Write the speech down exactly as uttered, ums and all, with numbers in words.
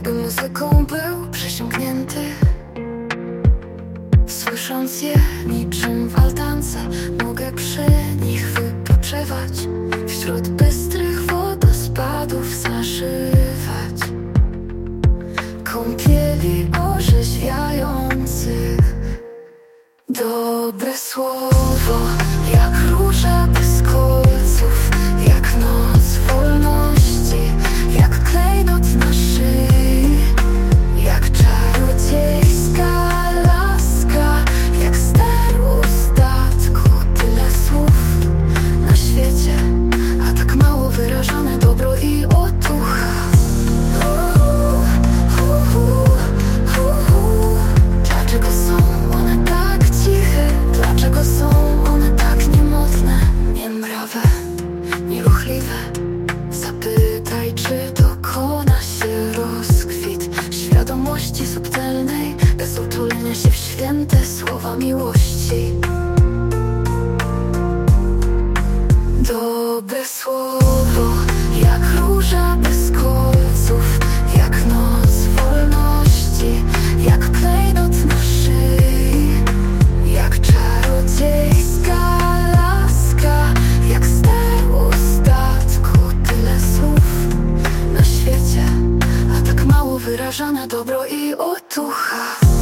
Jego muzyką był przesiąknięty, słysząc je niczym w altance. Mogę przy nich wypoczywać, wśród bystrych wodospadów zażywać kąpieli orzeźwiających. Dobre słowo, jak róża bez kolców, jak noc wolności, jak klejnot na szyi, jak czarodziejska laska, jak ster u statku. Tyle słów na świecie, a tak mało wyrażane dobro i otucha. Dlaczego są one tak ciche? Dlaczego są one tak niemodne, niemrawe, nieruchliwe? Zapytaj, czy dokona się rozkwit świadomości subtelnej, bez utulenia się w święte słowa miłości. Dobre słowo, jak róża bez kolców, jak noc wolności, jak klejnot na szyi, jak czarodziejska laska, jak ster u statku. Tyle słów na świecie, a tak mało wyrażane dobro i otucha.